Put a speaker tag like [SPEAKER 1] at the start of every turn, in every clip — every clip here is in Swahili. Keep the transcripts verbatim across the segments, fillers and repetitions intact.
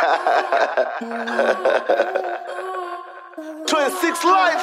[SPEAKER 1] twenty-six life.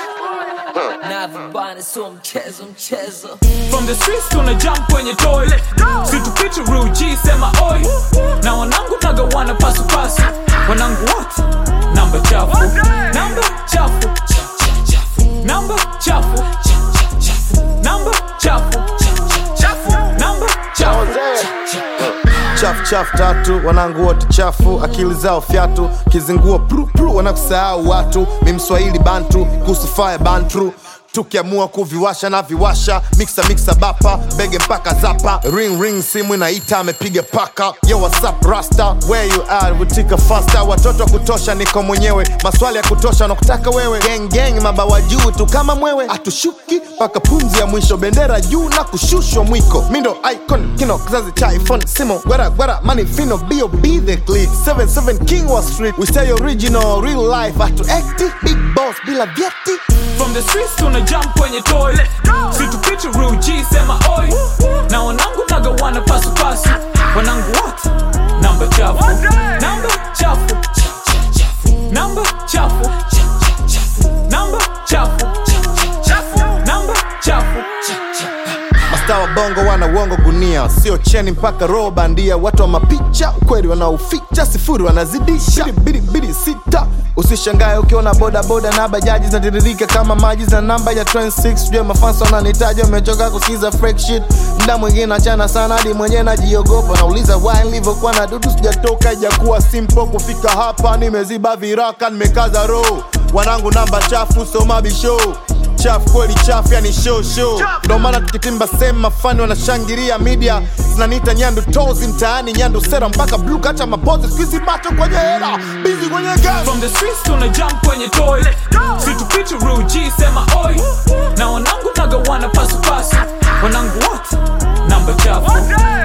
[SPEAKER 2] From the streets tuna jump kwenye toy. Situpitu real G sema oi. Na wanangu nagawana pasu pasu. Wanangu what? Namba chafu. Namba chafu. Namba chafu. Namba chafu. Namba chafu.
[SPEAKER 1] Chafu chafu tatu, wanangu wote chafu, akili zao fyatu, kizingua pru pru, wanakusahau watu, mimswahili bantu, kusufaya bantru. Tukiamua kuviwasha na viwasha, mixa mixa bapa, bege mpaka zapa. Ring ring simu inaita amepiga paka. Yo what's up rasta, where you are, wutika faster. Watoto kutosha niko mwenyewe, maswali ya kutosha nakutaka wewe. Gang gang mabawa juu tu kama mwewe, atushuki paka pumzi ya mwisho, bendera juu na kushushwa mwiko. Mindo icon, kino kizazi cha iPhone, simo gwera gwera, money fino, B O B the click. seven seven King Wall Street, we stay original, real life, atu acti, big boss bila vyeti.
[SPEAKER 2] From the streets tuna jump kwenye toy. Situpitu real G sema oi. Na wanangu nagawana pasu pasu. Wanangu what? Namba chafu. Namba chafu. Namba chafu. Namba chafu. Namba chafu.
[SPEAKER 1] Masta wa bongo wana uongo gunia, sio cheni mpaka roho bandia. Watu wa mapicha, ukweli wanauficha, sifuri wanazidisha. Bidi bidi bidi sita. Usishangae ukiona boda boda na bajaji zinatiririka kama maji za namba ya twenty-six. Jue mafansa wananitaja, umechoka kusikiza freak shit. Mda mwingine achana sana hadi mwenye najiogopa. Nauliza why nilivyokuwa na dudu sijatoka. Haijakuwa simple kufika hapa, nimeziba viraka, nimekaza roho. Wanangu namba chafu, so mabisho chafu kweli chafu, yani show show. Ndo maana tukitimba sema fani wanashangiria media. Zinaniita nyandu tozi mtaani, nyandu sera mpaka blue, kacha mapozi squeezy bato kwenye hera, busy kwenye game.
[SPEAKER 2] From the streets tuna jump kwenye toy. Situpitu real G sema oi. Na wanangu nagawana pasu pasu. Wanangu what? Namba chafu.